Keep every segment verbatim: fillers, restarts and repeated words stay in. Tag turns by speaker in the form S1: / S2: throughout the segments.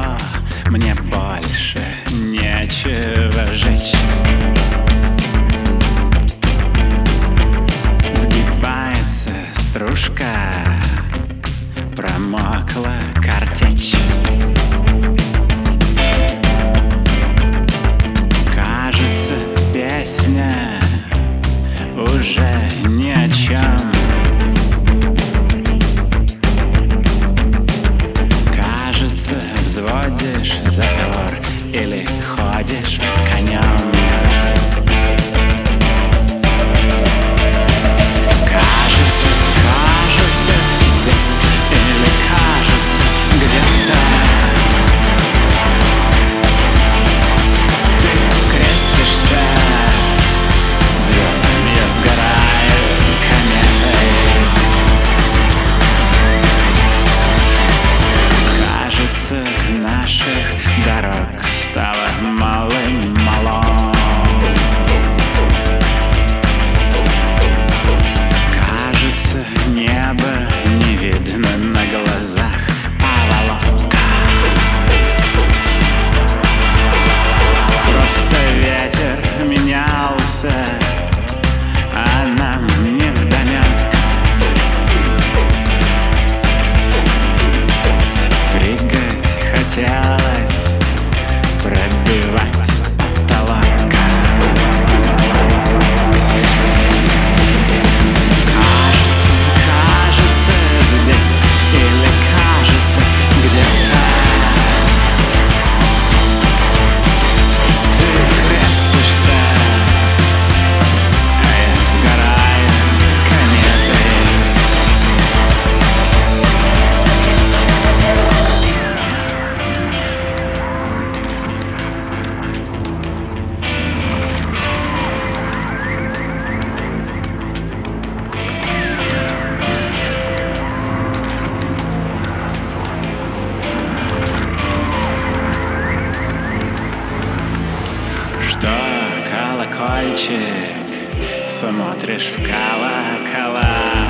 S1: что мне больше нечего жечь. Сгибается стружка, промокла картечь. Кажется, песня уже ни о чем. Кажется, взводишь затвор или ходишь конем. Кажется, кажется, здесь или кажется где-то. Ты крестишься звездами, я сгораю кометой. Кажется, наших дорог стало малым-мало. Кажется, небо не видно на глазах поволока. Просто ветер менялся, а нам невдомек. Прыгать хотелось, пробивать потолок. Кажется, кажется, здесь или кажется где-то. Ты крестишься, а я сгораю кометой. Что, колокольчик, смотришь в колокола?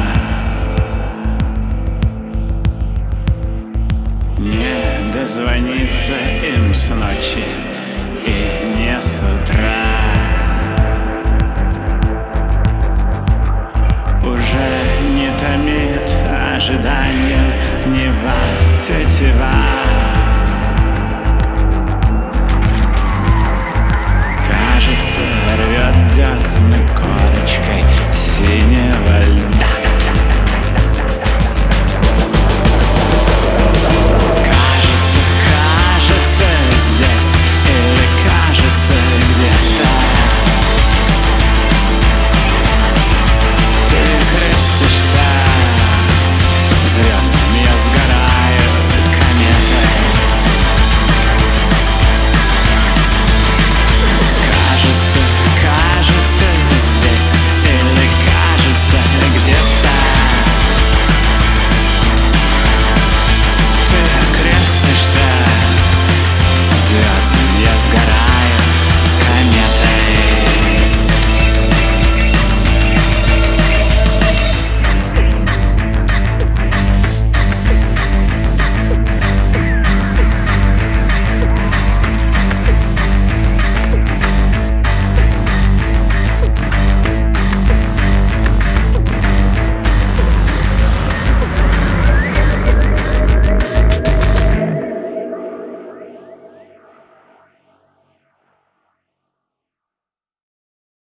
S1: Не дозвониться им с ночи и не с утра. Уже не томит ожиданием Нева тетива. Кажется, рвет десны корочкой